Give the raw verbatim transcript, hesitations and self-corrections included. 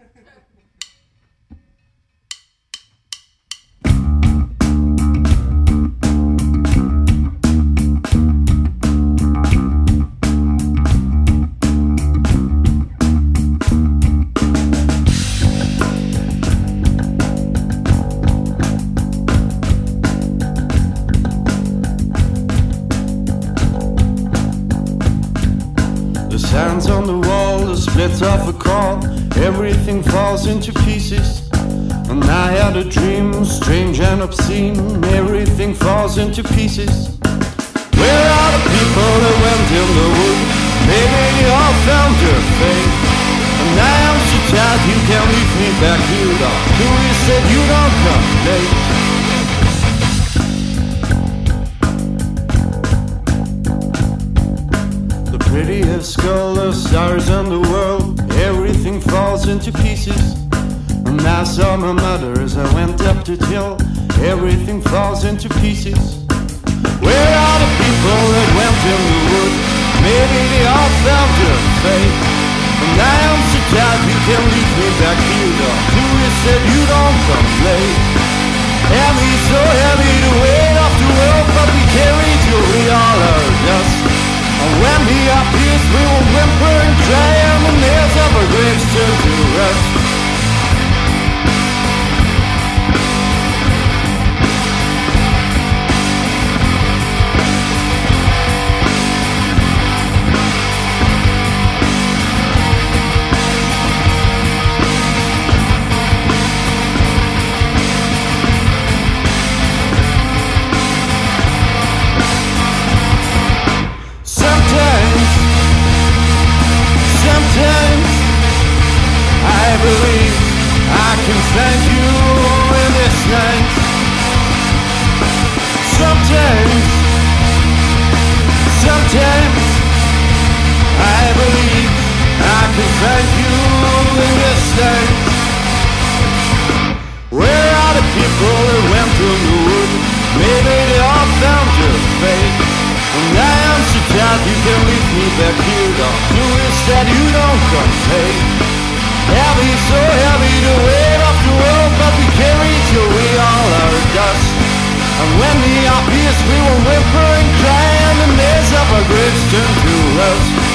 Hands on the wall, the split of a call, everything falls into pieces. And I had a dream, strange and obscene, everything falls into pieces. Where are the people that went in the wood? Maybe they all found their fate. And I am so tired, you can't leave me back here, dog. Who you said you don't come late? Prettiest girl, the stars on the world, everything falls into pieces. And I saw my mother as I went up the hill, everything falls into pieces. Where are the people that went in the wood? Maybe they all found their fate. And I am so tired, you can't leave me back here, dog. Who is said you don't come late? Heavy, so heavy the weight of the world, but we carry till we all are dust. And when he appears, we will whimper and cry, and the nails of our graves turn to rust. Sometimes I believe I can find you in this night. Sometimes, sometimes I believe I can find you in this night. Where are the people that went to the wood? Maybe they all found their fate. And I am so tired, you can leave me back here, dog. Who is that you don't come late? Heavy, so heavy the weight of the world, but we carry till we all are dust. And when we are pierced, we will whimper and cry, and the nails of our graves turn to rust.